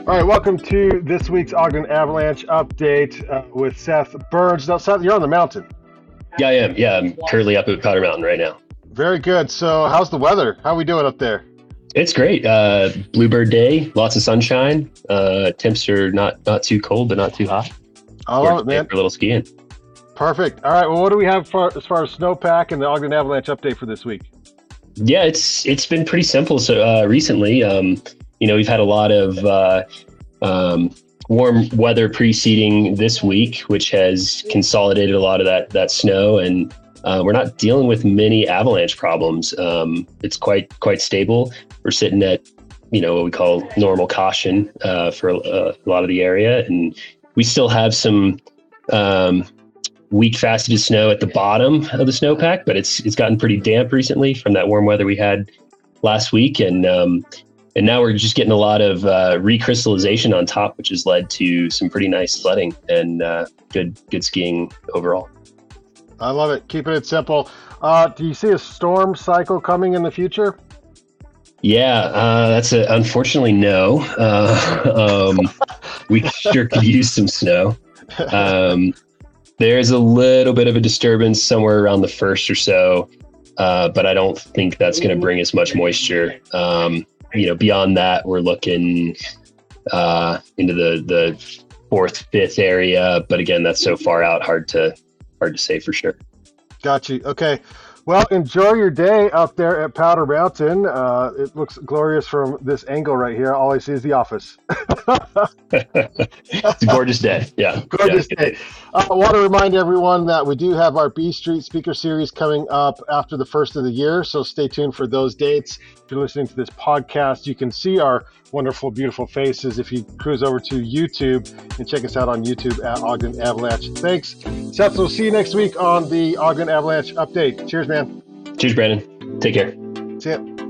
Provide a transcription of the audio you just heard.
All right, welcome to this week's Ogden Avalanche update with Seth Burns. Now, Seth, you're on the mountain. Yeah, I am. Yeah, I'm currently up at Powder Mountain right now. Very good. So, how's the weather? How are we doing up there? It's great. Bluebird day, lots of sunshine. Temps are not too cold, but not too hot. I love it, man. For a little skiing. Perfect. All right. Well, what do we have as far as snowpack and the Ogden Avalanche update for this week? Yeah, it's been pretty simple. So recently, we've had a lot of warm weather preceding this week, which has consolidated a lot of that snow, and we're not dealing with many avalanche problems. It's quite stable. We're sitting at what we call normal caution for a lot of the area, and we still have some weak faceted snow at the bottom of the snowpack, but it's gotten pretty damp recently from that warm weather we had last week, and now we're just getting a lot of recrystallization on top, which has led to some pretty nice sledding and good skiing overall. I love it. Keeping it simple. Do you see a storm cycle coming in the future? Yeah, that's unfortunately no. We sure could use some snow. There's a little bit of a disturbance somewhere around the 1st or so, but I don't think that's going to bring us much moisture. Beyond that, we're looking into the 4th, 5th area. But again, that's so far out, hard to say for sure. Got you. Okay. Well, enjoy your day up there at Powder Mountain. It looks glorious from this angle right here. All I see is the office. It's a gorgeous day. Yeah. Gorgeous day. I want to remind everyone that we do have our B Street Speaker Series coming up after the 1st of the year, so stay tuned for those dates. If you're listening to this podcast, you can see our wonderful, beautiful faces if you cruise over to YouTube and check us out on YouTube at Ogden Avalanche. Thanks, Seth. We'll see you next week on the Ogden Avalanche update. Cheers, man. Cheers, Brandon. Take care. See ya.